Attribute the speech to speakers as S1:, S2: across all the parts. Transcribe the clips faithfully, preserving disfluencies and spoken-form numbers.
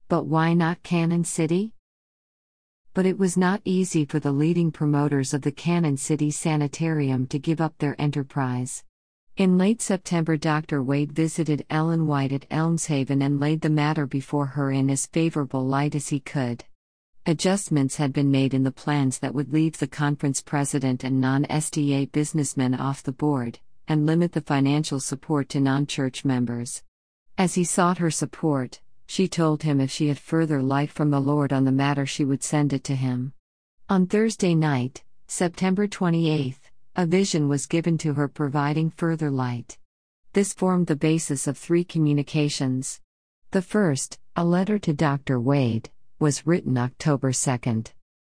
S1: But why not Cannon City? But it was not easy for the leading promoters of the Cannon City Sanitarium to give up their enterprise. In late September, Doctor Wade visited Ellen White at Elmshaven and laid the matter before her in as favorable light as he could. Adjustments had been made in the plans that would leave the conference president and non-S D A businessmen off the board, and limit the financial support to non-church members. As he sought her support, she told him if she had further light from the Lord on the matter, she would send it to him. On Thursday night, September twenty-eighth, a vision was given to her providing further light. This formed the basis of three communications. The first, a letter to Doctor Wade, was written October second.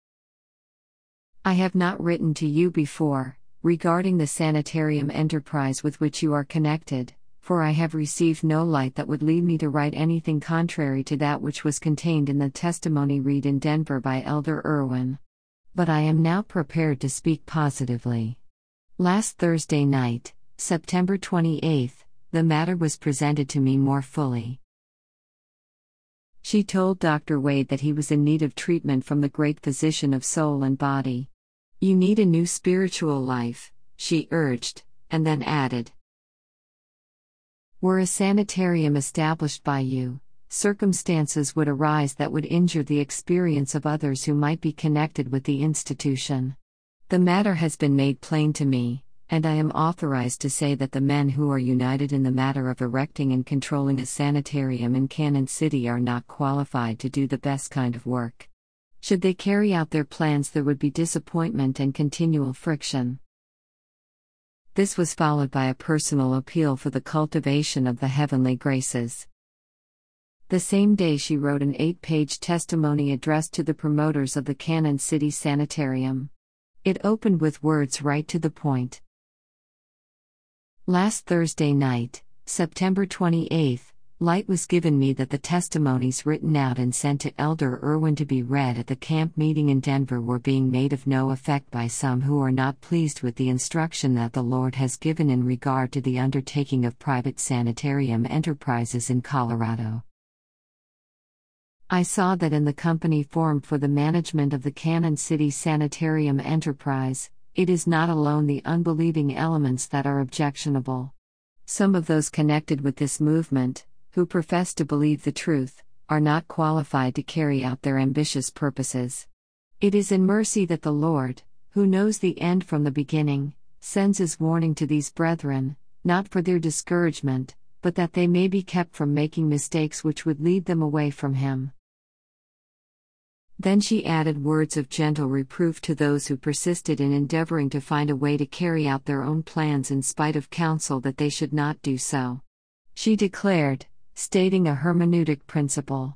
S1: I have not written to you before, regarding the sanitarium enterprise with which you are connected, for I have received no light that would lead me to write anything contrary to that which was contained in the testimony read in Denver by Elder Irwin. But I am now prepared to speak positively. Last Thursday night, September twenty-eighth, the matter was presented to me more fully. She told Doctor Wade that he was in need of treatment from the great physician of soul and body. You need a new spiritual life, she urged, and then added, were a sanitarium established by you, circumstances would arise that would injure the experience of others who might be connected with the institution. The matter has been made plain to me, and I am authorized to say that the men who are united in the matter of erecting and controlling a sanitarium in Cannon City are not qualified to do the best kind of work. Should they carry out their plans, there would be disappointment and continual friction. This was followed by a personal appeal for the cultivation of the heavenly graces. The same day she wrote an eight-page testimony addressed to the promoters of the Cannon City Sanitarium. It opened with words right to the point. Last Thursday night, September twenty-eighth, light was given me that the testimonies written out and sent to Elder Irwin to be read at the camp meeting in Denver were being made of no effect by some who are not pleased with the instruction that the Lord has given in regard to the undertaking of private sanitarium enterprises in Colorado. I saw that in the company formed for the management of the Cannon City Sanitarium enterprise, it is not alone the unbelieving elements that are objectionable. Some of those connected with this movement, who profess to believe the truth, are not qualified to carry out their ambitious purposes. It is in mercy that the Lord, who knows the end from the beginning, sends his warning to these brethren, not for their discouragement, but that they may be kept from making mistakes which would lead them away from him. Then she added words of gentle reproof to those who persisted in endeavoring to find a way to carry out their own plans in spite of counsel that they should not do so. She declared, stating a hermeneutic principle.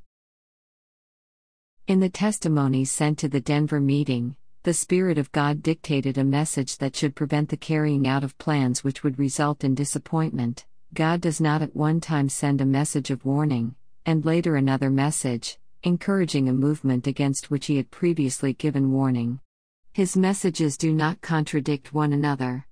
S1: In the testimonies sent to the Denver meeting, the Spirit of God dictated a message that should prevent the carrying out of plans which would result in disappointment. God does not at one time send a message of warning, and later another message, encouraging a movement against which he had previously given warning. His messages do not contradict one another.